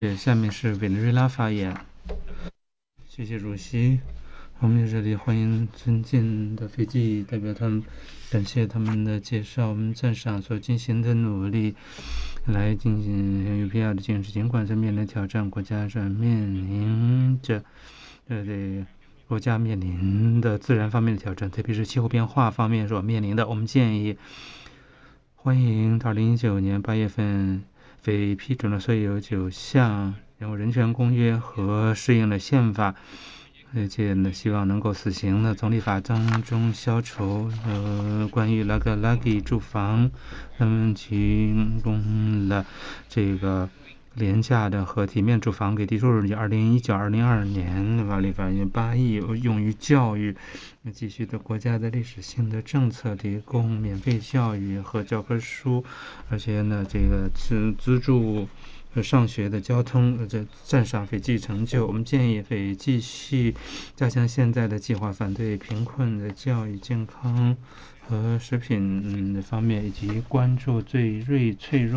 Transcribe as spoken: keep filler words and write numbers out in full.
下面是委内瑞拉发言。谢谢主席，我们在这里欢迎尊敬的斐济代表团，感谢他们的介绍，我们赞赏所进行的努力，来进行有必要的建设。尽管在面临挑战，国家正面临着呃这国家面临的自然方面的挑战，特别是气候变化方面所面临的，我们建议欢迎二零一九年八月份被批准了所有九项然后人权公约和适应了宪法，而且呢，希望能够死刑的总理法当中消除呃关于拉格拉给住房，他们提供了这个廉价的和体面住房给低收入人。二零一九、二零二二年法律法院八亿用于教育，继续的国家的历史性的政策提供免费教育和教科书，而且呢，这个资资助。上学的交通，这赞赏斐济成就。我们建议斐济继续加强现在的计划，反对贫困的教育、健康和食品的方面，以及关注最锐脆弱。